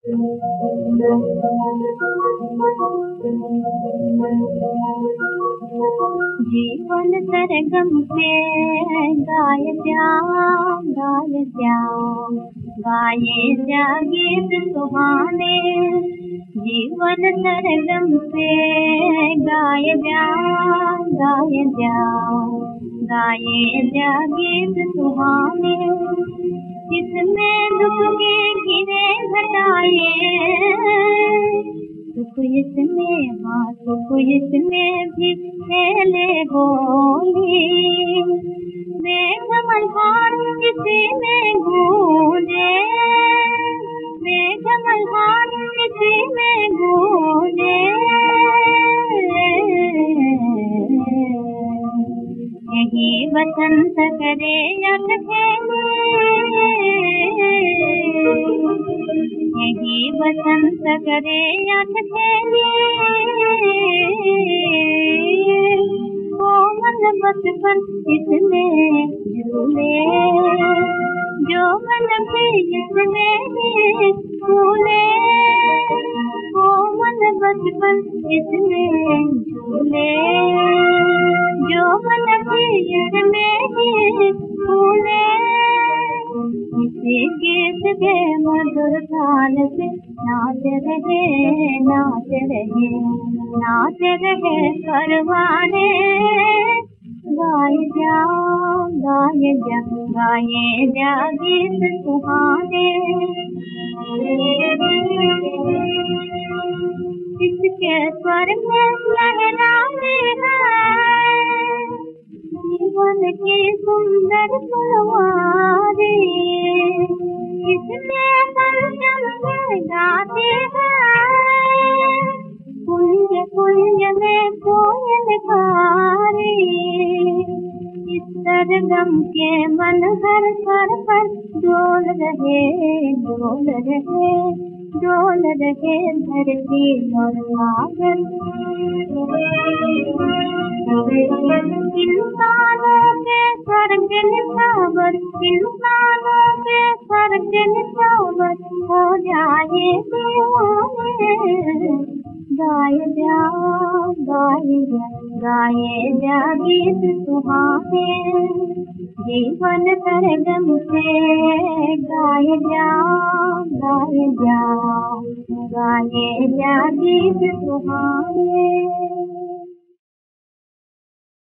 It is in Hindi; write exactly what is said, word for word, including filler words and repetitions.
जीवन सरगम पे गाय जा गाय जा गाये जा गीत सुहाने। जीवन सरगम पे गाय जा गाय जा गाये जा गीत सुहाने। इसमें दुख के घिरे घटाए, सुख इसमें हाँ सुख इसमें भी खेले होली। मेघ मल्हार इसी में गूंजे, मेघ मल्हार इसी में गूंजे। यही बसंत करे अट खेले, यही बसंत करे अट खेले। कोमल बचपन इसमें झूले, जो मन भी इसमें झूले। कोमल बचपन इसमें झूले, जो मन भी इसमें झूले। इसी गीत के मधुर ताल पे नाच रहे नाच रहे नाच रहे परवाने। गाय जा गाय जा गाये जा गीत सुहाने। इसके स्वर में लहराते हैं जीवन की सुंदर फुलवारी। इसमें संगम में गाते हैं कुंज कुंज में कोयल कारी। इस सरगम के मन हर स्वर पर डोल रहे डोल रहे डोल रहे धरती और सागर। इंसानों के स्वर्ग निशावर, इंसानों के स्वर्ग निशावर हो जाए दीवाने। गाय जा गाय जा गाये जा गीत सुहाने। जीवन सरगम से गाय जा गाय जा गाये जा गीत सुहाने।